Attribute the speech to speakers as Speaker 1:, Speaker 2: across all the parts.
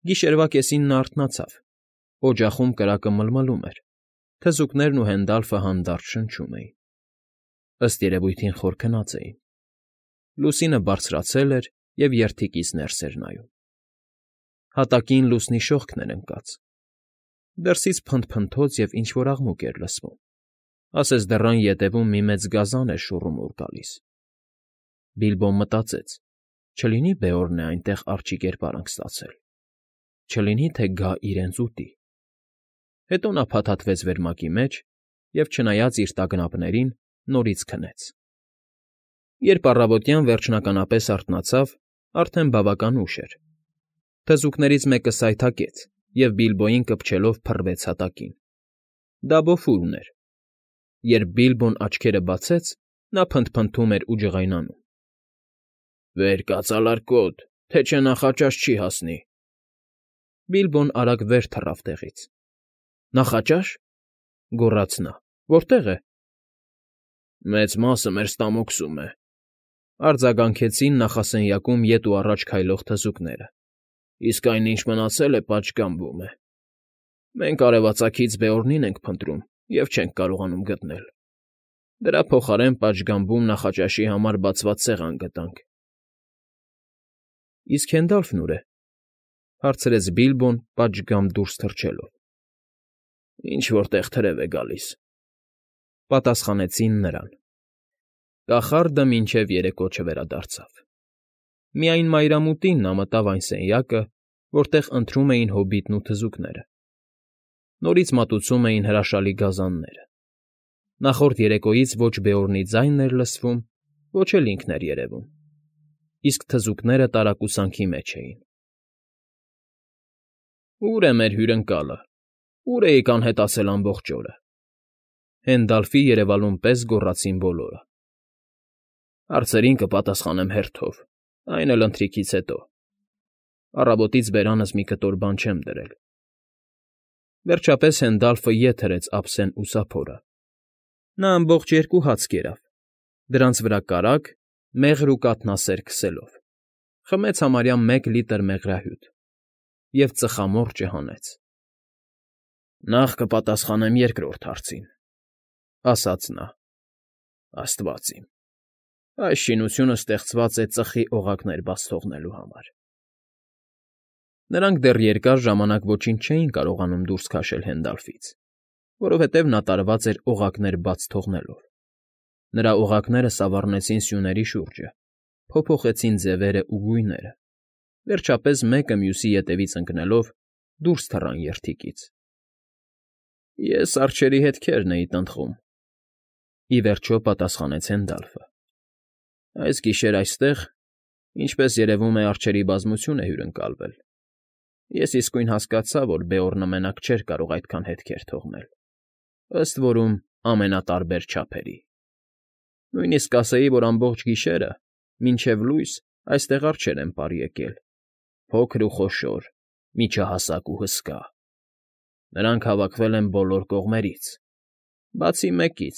Speaker 1: Գիշերվա կեսին նա արթնացավ։ Օջախում կրակը մլմլում էր, թզուկներն ու Հենդալֆը հանդարտ շնչում էին։ Ըստ երևույթին խոր քնած էին։ Լուսինը բարձրացել էր և երդիկից ներս էր նայում։ Հատակին լուսնի շողքն էր ընկած։ Դրսից փնթփնթոց և ինչ֊որ աղմուկ էր լսվում, ասես դռան ետևում մի մեծ գազան էր շուռումուռ գալիս։ Բիլբոն մտածեց. չլինի Բեորնն է այնտեղ արջի կերպարանք ստացել, չլինի թե գա իրենց ուտի։ Հետո նա փաթաթվեց վերմակի մեջ և, չնայած իր տագնապներին, նորից քնեց։ Երբ առավոտյան վերջնականապես արթնացավ, արդեն բավական ուշ էր։ Թզուկներից մեկը սայթաքեց և Բիլբոյին կպչելով փռվեց հատակին։ Դա Բոֆուրն էր։ Երբ Բիլբոն աչքերը բացեց, նա փնթփնթում էր ու ջղայնանում. «Վեր կաց, ալարկոտ, թե չէ նախաճաշ չի հասնի»։ Բիլբոն արագ վեր թռավ տեղից։ «Նախաճա՞շ», գոռաց նա, որտե՞ղ է։ «Մեծ մասը մեր ստամոքսում է», արձագանքեցին նախասենյակում ետ ու առաջ քայլող թզուկները, «իսկ այն, ինչ մնացել է, պատշգամբում է։ Մենք արևածագից Բեորնին ենք փնտրում և չենք կարողանում գտնել։ Դրա փոխարեն պատշգամբում նախաճաշի համար բացված սեղան գտանք»։ «Իսկ Հենդալֆն ուր է», հարցրեց Բիլբոն պատշգամբ դուրս թռչելով։ «Ինչ֊որ տեղ թրև է գալիս», պատասխանեցին նրան։ Կախարդը մինչև երեկո չվերադարձավ։ Միայն մայրամուտին նա մտավ այն սենյակը, որտեղ ընթրում էին հոբիտն ու թզուկները։ Նորից մատուցում էին հրաշալի գազանները։ Նախորդ երեկոյից ոչ Բեորնի ձայնն էր լսվում, ոչ էլ ինքն էր երևում, իսկ թզուկները տարակուսանքի մեջ էին։ «Ո՞ւր է մեր հյուրընկալը, ուր էիք անհետացել ամբողջ օրը», Հենդալֆի երևալուն պես գոռացին բոլորը։ «Հարցերին կպատասխանեմ հերթով, այն էլ ընթրիքից հետո։ Առավոտից բերանս մի կտոր բան չեմ դրել»։ Վերջապես Հենդալֆը ետ հրեց ափսեն ու սափորը։ Նա ամբողջ 2 հաց կերավ, դրանց վրա կարագ, մեղր ու կաթնասեր քսելով, խմեց համարյա 1 լիտր մեղրահյութ և ծխամորճը հանեց։ «Նախ կպատասխանեմ երկրորդ հարցին», ասաց նա։ «Աստված իմ, այս շինությունը ստեղծված է ծխի օղակներ բաց թողնելու համար»։ Նրանք դեռ երկար ժամանակ ոչինչ չէին կարողանում դուրս քաշել Հենդալֆից, որովհետև նա տարված էր օղակներ բաց թողնելով։ Նրա օղակները սավառնեցին սյուների շուրջը, փոփոխեցին ձևերն ու գույները, վերջապես մեկը մյուսի ետևից ընկնելով դուրս թռան երդիկից։ «Ես արջերի հետքերն էի տնտղում», ի վերջո պատասխանեց Հենդալֆը։ «Այս գիշեր այստեղ, ինչպես երևում է, արջերի բազմություն է հյուրընկալվել։ Ես իսկույն հասկացա, որ Բեորնը մենակ չէր կարող այդքան հետքեր թողնել, ըստ որում ամենատարբեր չափերի։ Նույնիսկ կասեի, որ ամբողջ գիշերը, մինչև լույս այստեղ արջեր են պար եկել, փոքր ու խոշոր, միջահասակ ու հսկա։ Նրանք հավաքվել են բոլոր կողմերից, բացի մեկից.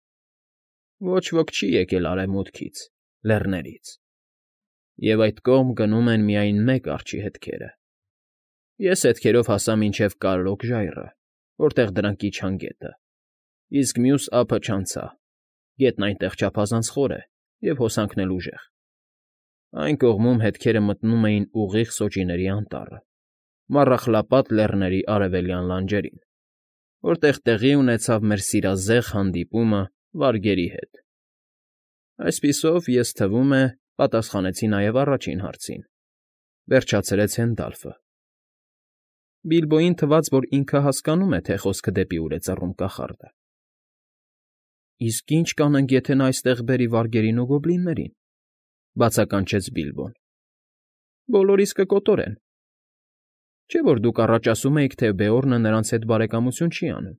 Speaker 1: ոչ ոք չի եկել արևմուտքից, լեռներից, և այդ կողմ գնում են միայն մեկ արջի հետքերը։ Ես հետքերով հասա մինչև Կարրոկ ժայռը, որտեղ դրանք իջան գետը, իսկ մյուս ափը չանցա, գետն այնտեղ չափազանց խոր է և հոսանքն էլ ուժեղ։ Այն կողմում հետքերը մտնում էին ուղիղ սոճիների անտառը, Մառախլապատ Լեռների արևելյան լանջերին, որտեղ տեղի ունեցավ մեր սիրազեղ հանդիպումը վարգերի հետ։ Այսպիսով, ես, թվում է, պատասխանեցի նաև առաջին հարցին, վերջացրեց Հենդալֆը։ Բիլբոյին թվաց, որ ինքը հասկանում է, թե խոսքը դեպի ուր է ծռում կախարդը։ «Իսկ ի՞նչ կանենք, եթե նա այստեղ բերի վարգերին ու գոբլիններին», բացականչեց Բիլբոն։ «Բոլորիս կկոտորեն։ Չէ՞ որ դուք առաջ ասում էիք, թե Բեորնը նրանց հետ բարեկամություն չի անում»։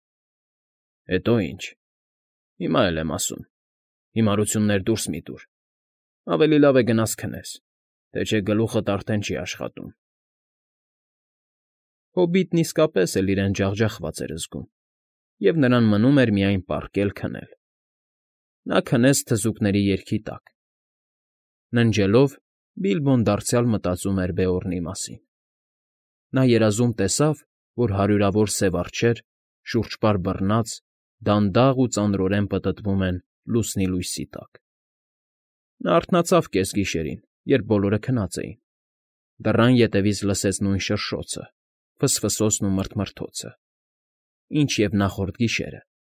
Speaker 1: «Հետո ինչ, հիմա էլ եմ ասում. հիմարություններ դուրս մի՛ տուր։ Ավելի լավ է գնաս քնես, թե չէ գլուխդ արդեն չի աշխատում»։ Հոբիտն իսկապես էլ իրեն ջախջախված էր զգում, և նրան մնում էր միայն պառկել քնել։ Նա քնեց թզուկների երգի տակ։ Ննջելով՝ Բիլբոն դարձյալ մտածում էր Բեորնի մասին։ նա երազում տեսավ, որ հարյուրավոր սև արջեր, շուրջպար բռնած, դանդաղ ու ծանրորեն պտտվում են լուսնի լույսի տակ։ Նա արթնացավ կեսգիշերին, երբ բոլորը քնած էին։ Դռան ետևից լսեց նույն շրշոցը, ֆսֆսոցն ու մռթմռթոցը, ինչ և նախորդ գիշերը։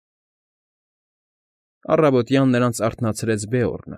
Speaker 1: Առավոտյան նրանց արթնացրեց Բեորնը։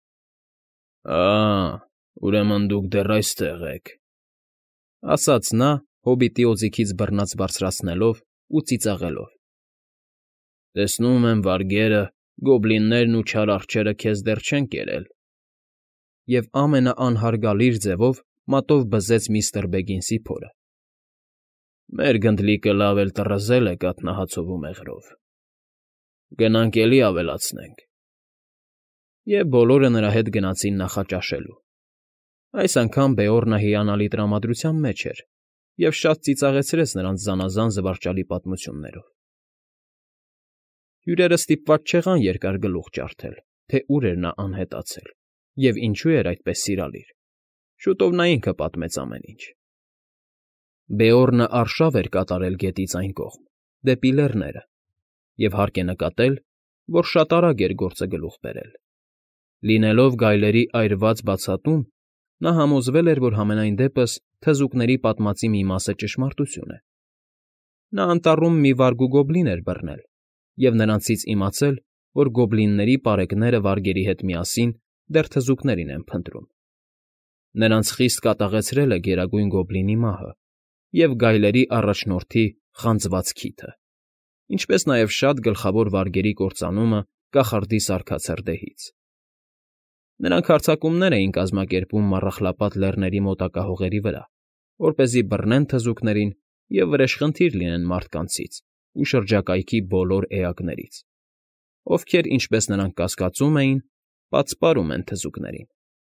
Speaker 1: Ուրեմն դուք դեռ այստեղ եք, ասաց նա, հոբիտի օձիքից բռնած բարձրացնելով ու ծիծաղելով։ Տեսնում եմ, վարգերը, գոբլիններն ու չար արջերը քեզ դեռ չեն կերել։ Եվ ամենաանհարգալի ձևով մատով բզեց միստր Բեգինսի փորը։ Մեր գնդլիկը լավ էլ տռզել է կաթնահացով ու մեղրով։ Գնանք էլի ավելացնենք։ Եվ բոլորը նրա հետ գնացին նախաճաշելու։ Այս անգամ Բեորնը հիանալի տրամադրության մեջ էր և շատ ծիծաղեցրեց նրանց զանազան զվարճալի պատմություններով։ Հյուրերը ստիպված չեղան երկար գլուխ ջարդել, թե ուր էր նա անհետացել և ինչու էր այդպես սիրալիր։ Շուտով նա ինքը պատմեց ամեն ինչ։ Բեորնը արշավ էր կատարել գետից այն կողմ, դեպի լեռները, և հարկ է նկատել, որ շատ արագ էր գործը գլուխ բերել։ Լինելով գայլերի այրված բացատում, նա համոզվել էր, որ համենայն դեպս թզուկների պատմածի մի մասը ճշմարտություն է։ Նա անտառում մի վարգ ու գոբլին էր բռնել և նրանցից իմացել, որ գոբլինների պարեկները վարգերի հետ միասին դեռ թզուկներին են փնտրում։ Նրանց խիստ կատաղեցրել է Գերագույն Գոբլինի մահը և գայլերի առաջնորդի խանձված քիթը, ինչպես նաև շատ գլխավոր վարգերի կործանումը կախարդի սարքած հրդեհից։ Նրանք հարձակումներ էին կազմակերպում Մառախլապատ Լեռների մոտակա հողերի վրա, որպեսզի բռնեն թզուկներին և վրեժխնդիր լինեն մարդկանցից ու շրջակայքի բոլոր էակներից, ովքեր, ինչպես նրանք կասկածում էին, պատսպարում են թզուկներին։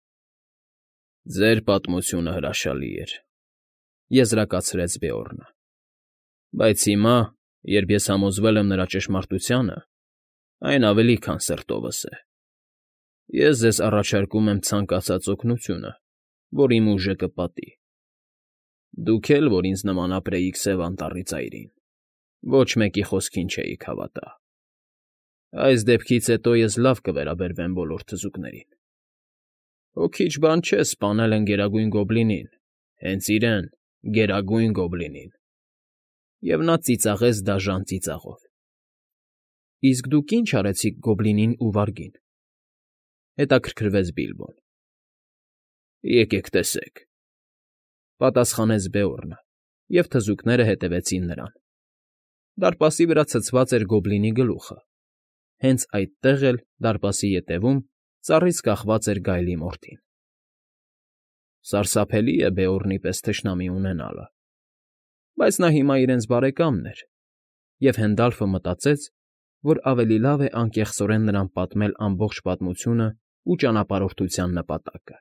Speaker 1: Ձեր պատմությունը հրաշալի էր, եզրակացրեց Բեորնը, բայց հիմա, երբ ես համոզվել եմ նրա ճշմարտությանը, այն ավելի քան սրտովս է։ Ես ձեզ առաջարկում եմ ցանկացած օգնությունը, որ իմ ուժը կպատի։ Դուք էլ, որ ինձ նման ապրեիք Սև Անտառի ծայրին, ոչ մեկի խոսքին չէիք հավատա։ Այս դեպքից հետո ես լավ կվերաբերվեմ բոլոր թզուկներին։ Հո քիչ բան չէ, սպանել են Գերագույն Գոբլինին, հենց իրեն, Գերագույն Գոբլինին։ Եվ նա ծիծաղեց դաժան ծիծաղով։ Իսկ դուք ի՞նչ արեցիք գոբլինին ու վարգին, հետաքրքրվեց Բիլբոն։ Եկեք տեսեք, պատասխանեց Բեորնը, և թզուկները հետևեցին նրան։ Դարպասի վրա ցցված էր գոբլինի գլուխը։ Հենց այդտեղ էլ, դարպասի ետևում, ծառից կախված էր գայլի մորթին։ Սարսափելի է Բեորնի պես թշնամի ունենալը, բայց նա հիմա իրենց բարեկամն էր, և Հենդալֆը մտածեց, որ ավելի լավ է անկեղծորեն նրան պատմել ամբողջ պատմությունն ու ճանապարհորդության նպատակը։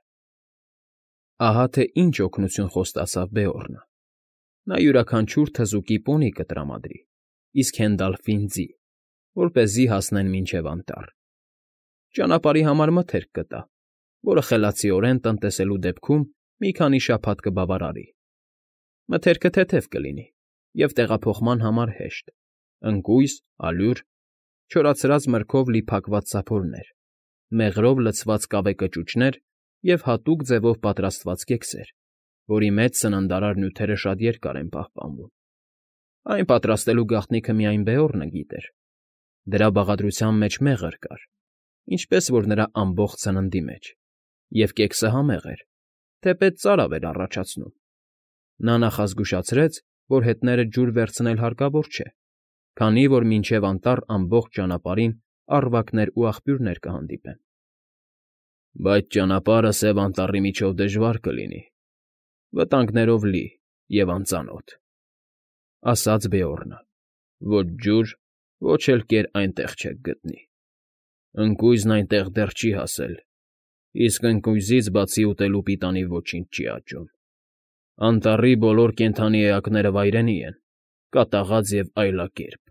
Speaker 1: Ահա թե ինչ օգնություն խոստացավ Բեորնը։ Նա յուրաքանչյուր թզուկի պոնի կտրամադրի, իսկ Հենդալֆին՝ ձի, որպեսզի հասնեն մինչև անտառ։ Ճանապարհի համար մթերք կտա, որը խելացիորեն տնտեսելու դեպքում մի քանի շաբաթ կբավարարի։ Մթերքը թեթև կլինի և տեղափոխման համար հեշտ, ընկույզ, ալյուր, չորացած մրգով լի փակված սափորներ, մեղրով լցված կավե կճուճներ և հատուկ ձևով պատրաստված կեքսեր, որի մեջ սննդարար նյութերը շատ երկար են պահպանվում։ Այն պատրաստելու գաղտնիքը միայն Բեորնը գիտեր։ Դրա բաղադրության մեջ մեղր կար, ինչպես որ նրա ամբողջ սննդի մեջ, և կեքսը համեղ էր, թեպետ ծարավ էր առաջացնում։ Նա նախազգուշացրեց, որ հետները ջուր վերցնել հարկավոր չէ, քանի որ մինչև անտառ ամբողջ ճանապարհին առվակներ ու աղբյուրներ կհանդիպեն։ Բայց ճանապարհը Սև Անտառի միջով դժվար կլինի, վտանգներով լի և անծանոթ, ասաց Բեորնը։ Ոչ ջուր, ոչ էլ կեր այնտեղ չեք գտնի։ Ընկույզն այնտեղ դեռ չի հասել, իսկ ընկույզից բացի ուտելու պիտանի ոչինչ չի աճում։ Անտառի բոլոր կենդանի էակները վայրենի են, կատաղած և այլակերպ։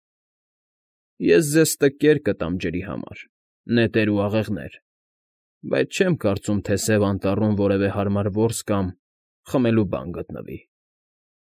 Speaker 1: Ես ձեզ տկեր կտամ ջրի համար, նետեր ու աղեղներ, բայց չեմ կարծում, թե Սև Անտառում որևէ հարմար որս կամ խմելու բան գտնվի։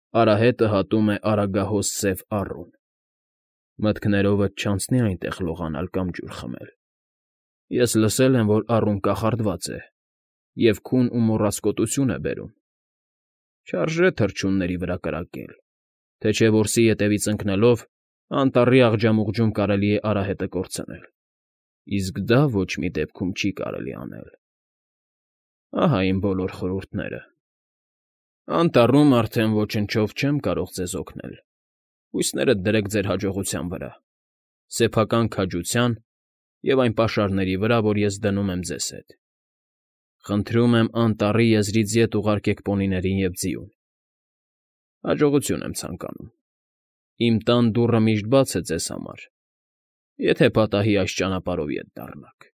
Speaker 1: Արահետը հատում է արագահոս սև առուն։ Մտքներովդ չանցնի այնտեղ լողանալ կամ ջուր խմել։ Ես լսել եմ, որ առուն կախարդված է և քուն ու մոռացկոտություն է բերում։ Չարժե թռչունների վրա կրակել, թե չէ որսի ետևից ընկնելով անտառի աղջամուղջում կարելի է արահետը կորցնել, իսկ դա ոչ մի դեպքում չի կարելի անել։ Ահա իմ բոլոր խորհուրդները։ Անտառում արդեն ոչնչով չեմ կարող ձեզ օգնել, հույսներդ դրեք ձեր հաջողության վրա, սեփական քաջության և այն պաշարների վրա, որ ես դնում եմ ձեզ հետ։ Խնդրում եմ անտառի եզրից ետ ուղարկեք պոնիներին և ձիուն։ Հաջողություն եմ ցանկանում։ Իմ տան դուռը միշտ բաց է ձեզ համար, եթե պատահի այս ճանապարհով ետ դառնաք։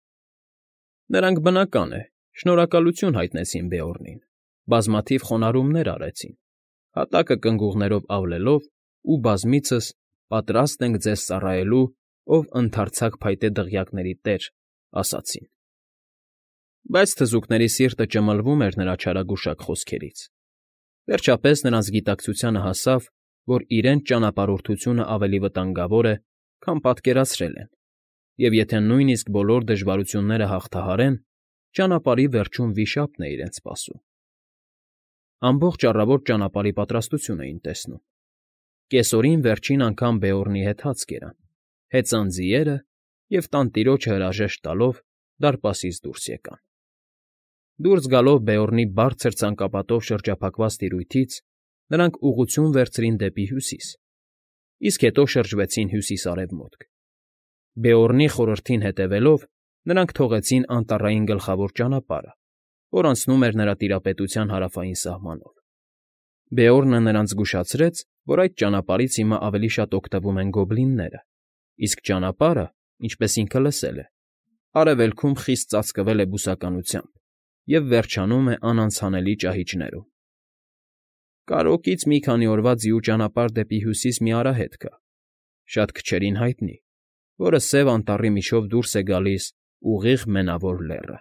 Speaker 1: Նրանք, բնական է, շնորհակալություն հայտնեցին Բեորնին, բազմաթիվ խոնարհումներ արեցին, հատակը կնգուղներով ավլելով ու բազմիցս «Պատրաստ ենք ձեզ ծառայելու, ով ընդարձակ փայտե դղյակների տեր» ասացին։ Բայց թզուկների սիրտը ճմլվում էր նրա չարագուշակ խոսքերից։ Վերջապես նրանց գիտակցությանը հասավ, որ իրենց ճանապարհորդությունը ավելի վտանգավոր է, քան պատկերացրել են, և եթե նույնիսկ բոլոր դժվարությունները հաղթահարեն, ճանապարհի վերջում վիշապն է իրենց սպասում։ Ամբողջ առավոտ ճանապարհի պատրաստություն էին տեսնում։ Կեսօրին վերջին անգամ Բեորնի հետ հաց կերան, հեծան ձիերը և տանտիրոջը հրաժեշտ տալով դարպասից դուրս եկան։ Դուրս գալով Բեորնի բարձր ցանկապատով շրջափակված տիրույթից, նրանք ուղղություն վերցրին դեպի հյուսիս, իսկ հետո շրջվեցին հյուսիս֊արևմուտք։ Բեորնի խորհրդին հետևելով, նրանք թողեցին անտառային գլխավոր ճանապարհը, որ անցնում էր նրա տիրապետության հարավային սահմանով։ Բեորնը նրանց զգուշացրեց, որ այդ ճանապարհից հիմա ավելի շատ օգտվում են գոբլինները, իսկ ճանապարհը, ինչպես ինքը լսել է, արևելքում խիստ ծածկվել է բուսականությամբ և վերջանում է անանցանելի ճահիճներում։ Կարրոկից մի քանի օրվա ձիու ճանապարհ դեպի հյուսիս մի արահետ կա, շատ քչերին հայտնի, որը Սև Անտառի միջով դուրս է գալիս ուղիղ Մենավոր Լեռը։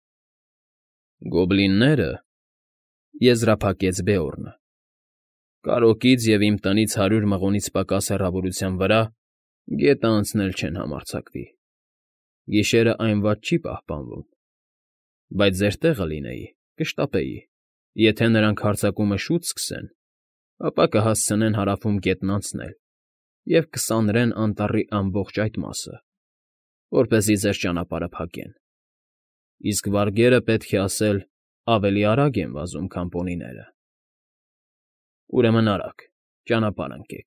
Speaker 1: Գոբլինները, եզրափակեց Բեորնը, Կարրոկից և իմ տնից 100 մղոնից պակաս հեռավորության վրա գետը անցնել չեն համարձակվի։ Գիշերը այն վատ չի պահպանվում։ Բայց ձեր տեղը լինեի, կշտապեի, եթե նրանք հարձակումը շուտ սկսեն, ապա կհասցնեն հարավում գետն անցնել և կսանրեն անտառի ամբողջ այդ մասը, որպեսզի ձեր ճանապարհը փակեն։ Իսկ վարգերը, պետք է ասել, ավելի արագ են վազում, քան պոնիները։ Ուրեմն արագ, ճանապարհ ընկեք։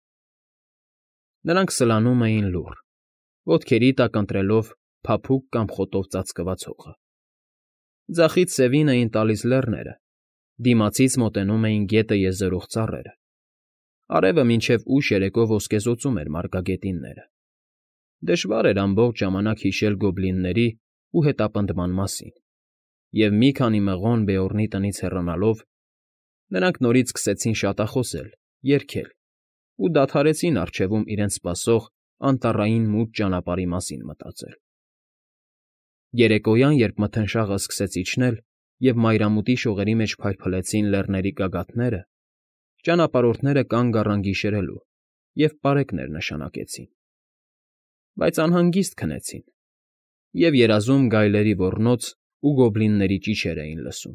Speaker 1: Նրանք սլանում էին լուռ, ոտքերի տակ ընտրելով փափուկ կամ խոտով ծածկված հողը։ Ձախից սևին էին տալիս լեռները, դիմացից մոտենում էին գետը եզերող ծառերը։ Արևը մինչև ուշ երեկո ոսկեզօծում էր մարգագետինները։ Դժվար էր ամբողջ ժամանակ հիշել գոբլինների ու հետապնդման մասին, և մի քանի մղոն Բեորնի տնից հեռանալով, նրանք նորից սկսեցին շատախոսել, երգել ու դադարեցին առջևում իրենց սպասող անտառային մութ ճանապարհի մասին մտածել։ Երեկոյան, երբ մթնշաղը սկսեց իջնել և մայրամուտի շողերի մեջ փայլփլեցին լեռների գագաթները, ճանապարհորդները կանգ առան գիշերելու և պարեկներ նշանակեցին։ Բայց անհանգիստ քնեցին, և երազում գայլերի ոռնոց ու գոբլինների ճիչեր էին լսում։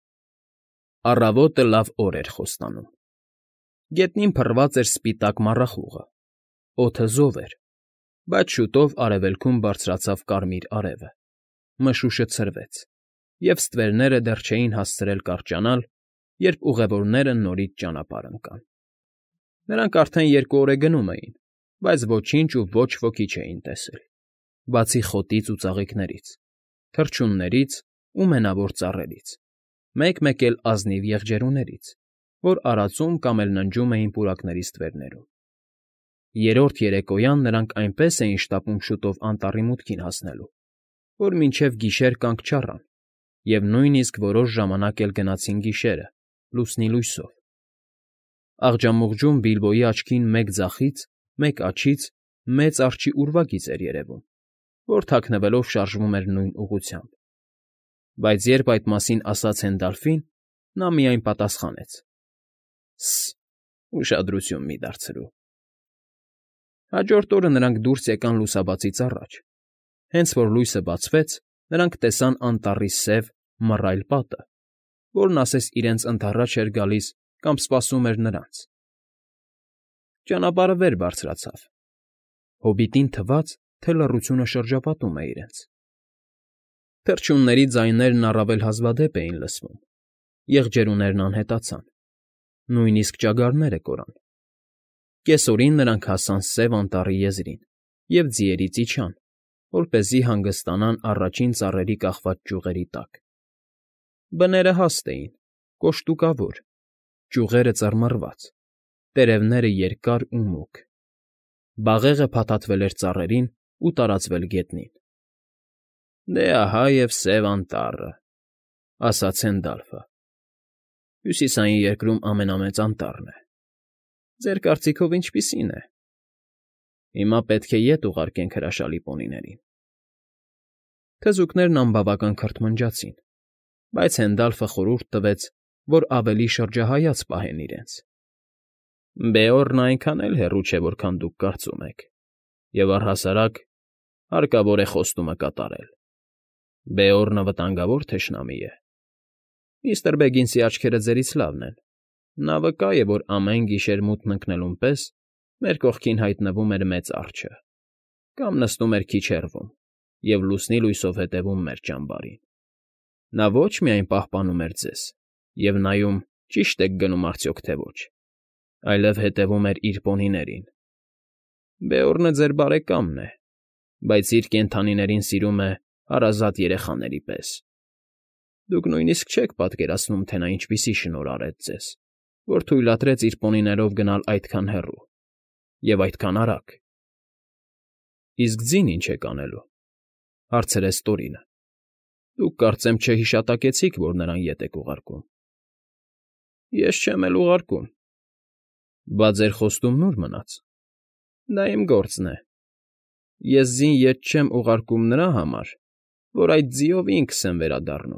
Speaker 1: Առավոտը լավ օր էր խոստանում։ Գետնին փռված էր սպիտակ մառախուղը, օդը զով էր, բայց շուտով արևելքում բարձրացավ կարմիր արևը, մշուշը ցրվեց, և ստվերները դեռ չէին հասցրել կարճանալ, երբ ուղևորները նորից ճանապարհ ընկան։ Նրանք արդեն 2 օր է գնում էին, բայց ոչինչ ու ոչ ոքի չէին տեսել, բացի խոտից ու ծաղիկներից, թռչուններից ու մենավոր ծառերից, մեկ֊մեկ էլ ազնիվ եղջերուներից, որ արածում կամ էլ ննջում էին պուրակների ստվերներում։ Երրորդ երեկոյան նրանք այնպես էին շտապում շուտով անտառի մուտքին հասնելու, որ մինչև գիշեր կանգ չառան և նույնիսկ որոշ ժամանակ էլ գնացին գիշերը, լուսնի լույսով։ Աղջամուղջում Բիլբոյի աչքին մեկ ձախից, մեկ աջից մեծ արջի ուրվագիծ էր երևում, որ թաքնվելով շարժվում էր նույն ուղղությամբ։ Բայց երբ այդ մասին ասաց Հենդալֆին, նա միայն պատասխանեց. Ուշադրություն մի դարձրու։ Հաջորդ օրը նրանք դուրս եկան լուսաբացից առաջ։ Հենց որ լույսը բացվեց, նրանք տեսան անտառի սև, մռայլ պատը, որն ասես իրենց ընդառաջ էր գալիս կամ սպասում էր նրանց։ Ճանապարհը վեր բարձրացավ։ Հոբիտին թվաց, թե լռությունը շրջապատում է իրենց։ Թռչունների ձայներն առավել հազվադեպ էին լսվում, եղջերուներն անհետացան, նույնիսկ ճագարները կորան։ Կեսօրին նրանք հասան Սև Անտառի եզրին և ձիերից իջան, որպեսզի հանգստանան առաջին ծառերի կախված ճյուղերի տակ։ Բները հաստ էին, կոշտուկավոր, ճյուղերը ծռմռված, տերևները երկար ու մուգ։ Բաղեղը փաթաթվել էր ծառերին ու տարածվել գետնին։ «Դե ահա և Սև Անտառը», ֊ ասաց Հենդալֆը։ «Հյուսիսային երկրում ամենամեծ անտառն է։ Ձեր կարծիքով ինչպիսի՞ն է։ Հիմա պետք է ետ ուղարկենք հրաշալի պոնիներին»։ Թզուկներն անբավական քրթմնջացին, բայց Հենդալֆը խորհուրդ տվեց, որ ավելի շրջահայաց պահեն իրենց։ «Բեորնը այնքան էլ հեռու չէ, որքան դուք կարծում եք, և առհասարակ հարկավոր է խոստումը կատարել։ Բեորնը վտանգավոր թշնամի է։ Միստր Բեգինսի աչքերը ձերից լավն են. նա վկա է, որ ամեն գիշեր մութն ընկնելուն պես մեր կողքին հայտնվում էր մեծ արջը, կամ նստում էր քիչ հեռվում և լուսնի լույսով հետևում մեր ճամբարին։ Նա ոչ միայն պահպանում էր ձեզ և նայում՝ ճիշտ եք գնում արդյոք թե ոչ, այլև հետևում էր իր պոնիներին։ Բեորնը ձեր բարեկամն է, բայց իր կենդանիներին սիրում է հարազատ երեխաների պես։ Դուք նույնիսկ չեք պատկերացնում, թե նա ինչպիսի շնորհ արեց ձեզ, որ թույլատրեց իր պոնիներով գնալ այդքան հեռու և այդքան արագ։ ֊ Իսկ ձին ինչ եք անելու,֊ հարցրեց Տորինը։ Դուք, կարծեմ, չհիշատակեցիք, որ նրան ետ եք ուղարկում։ ֊ Ես չեմ էլ ուղարկում։ ֊ Բա ձեր խոստումն ո՞ւր մնաց։ ֊ Դա իմ գործն է։ Ես ձին ետ չեմ ուղարկում նրա համար, որ այդ ձիով ինքս եմ վերադառնում։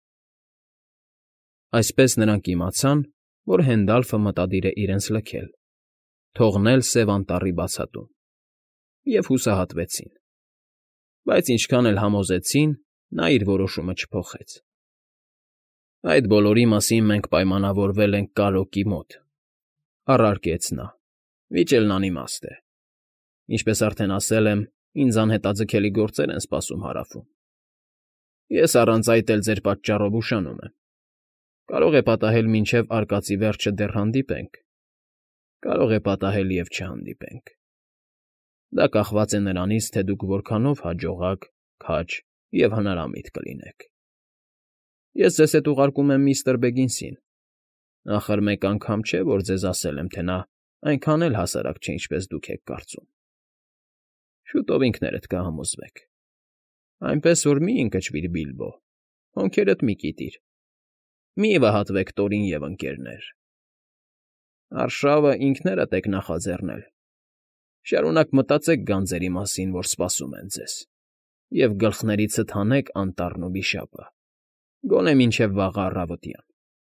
Speaker 1: Այսպես նրանք իմացան, որ Հենդալֆը մտադիր է իրենց լքել, թողնել Սև Անտառի բացատում, և հուսահատվեցին։ Բայց ինչքան էլ համոզեցին, նա իր որոշումը չփոխեց։ «Այդ բոլորի մասին մենք պայմանավորվել ենք Կարրոկի մոտ,֊ առարկեց նա,֊ վիճելն անիմաստ է։ Ինչպես արդեն ասել եմ, ինձ անհետաձգելի գործեր են սպասում Հարավում։ Ես առանց այդ էլ ձեր պատճառով ուշանում եմ։ Կարող է պատահել մինչև արկածի վերջը դեռ հանդիպենք, կարող է պատահել և չհանդիպենք։ Դա կախված է նրանից, թե դուք որքանով հաջողակ, քաջ և հնարամիտ կլինեք։ Ես ձեզ հետ ուղարկում եմ միստր Բեգինսին։ Ախր մեկ անգամ չէ, որ ձեզ ասել եմ, թե նա այնքան էլ հասարակ չէ, ինչպես դուք եք կարծում։ Շուտով ինքներդ կհամոզվեք։ Այնպես որ մի՛ ընկճվիր, Բիլբո, հոնքերդ մի՛ կիտիր։ Մի՛ վհատվեք, Տորին և Ընկ. Արշավը ինքներդ եք նախաձեռնել։ Շարունակ մտածեք գանձերի մասին, որ սպասում են ձեզ, և գլխներիցդ հանեք անտառն ու վիշապը, գոնե մինչև վաղը առավոտյան։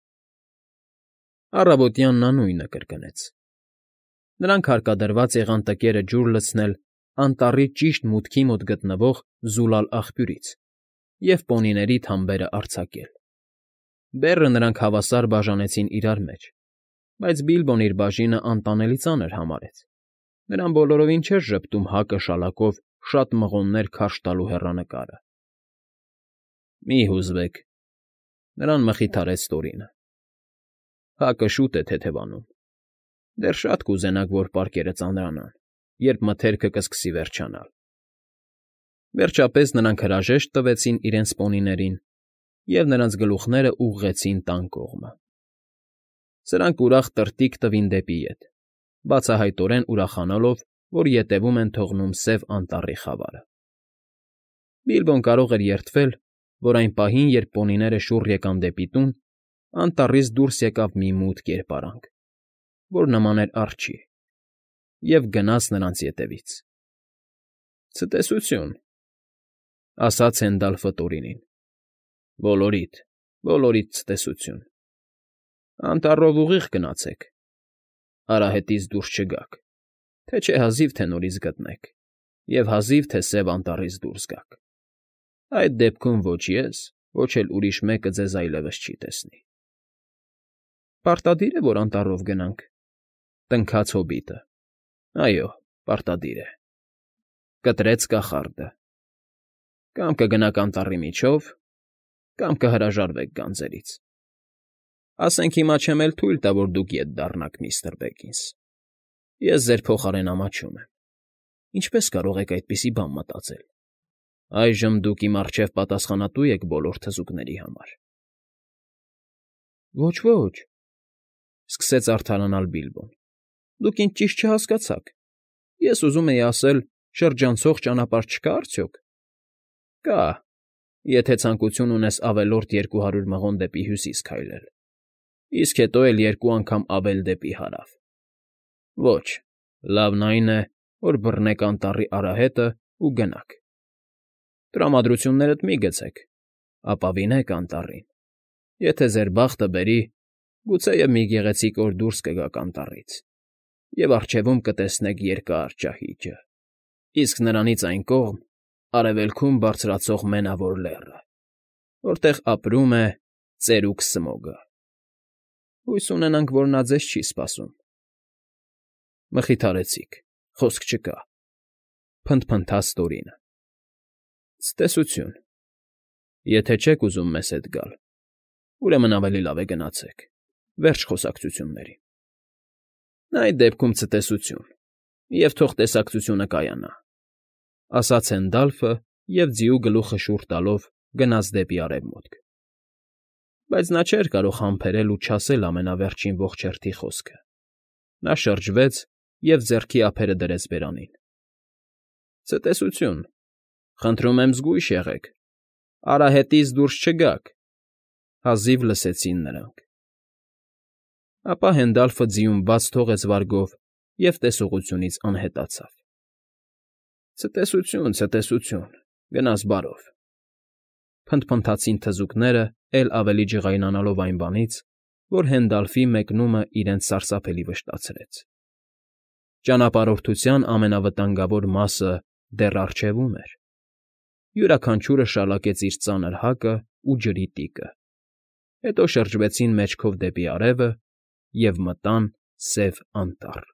Speaker 1: Առավոտյան նա նույնը կրկնեց։ Նրանք հարկադրված եղան տկերը ջուր լցնել անտառի ճիշտ մուտքի մոտ գտնվող զուլալ աղբյուրից և պոնիների թամբերն արձակել։ Բեռը նրանք հավասար բաժանեցին իրար մեջ, բայց Բիլբոն իր բաժինը անտանելի ծանր համարեց. նրան բոլորովին չէր ժպտում հակը շալակով շատ մղոններ քարշ տալու հեռանկարը։ ֊ Մի՛ հուզվեք,֊ նրան մխիթարեց Տորինը։ Հակը շուտ է թեթևանում։ Դեռ շատ կուզենաք, որ պարկերը ծանրանան, երբ մթերքը կսկսի վերջանալ։ Վերջապես նրանք հրաժեշտ տվեցին իրենց պոնիներին, և նրանց գլուխները ուղղեցին տան կողմը։ Սրանք ուրախ տրտիգ տվին դեպի ետ, բացահայտորեն ուրախանալով, որ ետևում են թողնում Սև Անտառի խավարը։ Բիլբոն կարող էր երդվել, որ այն պահին, երբ պոնիները շուռ եկան դեպի տուն, անտառից դուրս եկավ մի մութ կերպարանք, որ նման էր արջի, և գնաց նրանց ետևից։ ֊ Ցտեսություն,֊ ասաց Հենդալֆը Տորինին։ ֊ Բոլորիդ ցտեսություն։ Անտառով ուղիղ գնացեք, Արահետից դուրս չգաք, թե չէ հազիվ թե նորից գտնեք, և հազիվ թե Սև Անտառից դուրս գաք. այդ դեպքում ոչ ես, ոչ էլ ուրիշ մեկը ձեզ այլևս չի տեսնի։ ֊ Պարտադի՞ր է, որ անտառով գնանք,֊ տնքաց հոբիտը։ ֊ Այո, պարտադիր է,֊ կտրեց կախարդը։ ֊ Կամ կգնաք անտառի միջով, կամ կհրաժարվեք գանձերից։ Ասենք հիմա չեմ էլ թույլ տա, որ դուք ետ դառնաք, միստր Բեգինս. ես ձեր փոխարեն ամաչում եմ։ Ինչպե՞ս կարող եք այդպիսի բան մտածել։ Այժմ դուք իմ առջև պատասխանատու եք բոլոր թզուկների համար։ ֊ Ոչ, սկսեց արդարանալ Բիլբոն, դուք ինձ ճիշտ չհասկացաք։ Ես ուզում էի ասել, շրջանցող ճանապարհ չկա՞ արդյոք։ ֊ Կա, եթե ցանկություն ունես ավելորդ 200 մղոն դեպի հյուսիս քայլել, իսկ հետո էլ 2 անգամ ավել դեպի հարավ։ Ոչ, լավն այն է, որ բռնեք անտառի արահետն ու գնաք։ Տրամադրություններդ մի գցեք, ապավինեք անտառին։ Եթե ձեր բախտը բերի, գուցեև մի գեղեցիկ օր դուրս կգաք անտառից, և առջևում կտեսնեք Երկար ճահիճը, իսկ նրանից այն կողմ՝ արևելքում բարձրացող Մենավոր Լեռը, որտեղ ապրում է ծերուկ Սմոգը։ Հույս ունենանք, որ նա ձեզ չի սպասում։ ֊ Մխիթարեցիք, խոսք չկա,֊ փնթփնթաց Տորինը։ ֊ Ցտեսություն։ Եթե չեք ուզում մեզ հետ գալ, ուրեմն ավելի լավ է գնացեք, վերջ խոսակցությունների։ ֊ Այդ դեպքում ցտեսություն, և թող տեսակցությունը կայանա,֊ ասաց Հենդալֆը և ձիու գլուխը շուռ տալով գնաց դեպի արևմուտք։ Բայց նա չէր կարող համբերել ու չասել ամենավերջին ողջերթի խոսքը։ Նա շրջվեց և ձեռքի ափերը դրեց բերանին։ ֊ Ցտեսություն, խնդրում եմ զգույշ եղեք, արահետից դուրս չգաք,֊ հազիվ լսեցին նրանք։ Ապա Հենդալֆը ձիուն բաց թողեց վարգով և տեսողությունից անհետացավ։ ֊ Ցտեսություն, գնաս բարով,֊ փնթփնթացին թզուկները, էլ ավելի ջղայնանալով այն բանից, որ Հենդալֆի մեկնումը իրենց սարսափելի վշտացրեց։ Ճանապարհորդության ամենավտանգավոր մասը դեռ առջևում էր։ Յուրաքանչյուրը շալակեց իր ծանր հակն ու ջրի տիկը, հետո շրջվեցին մեջքով դեպի արևը և մտան Սև Անտառ։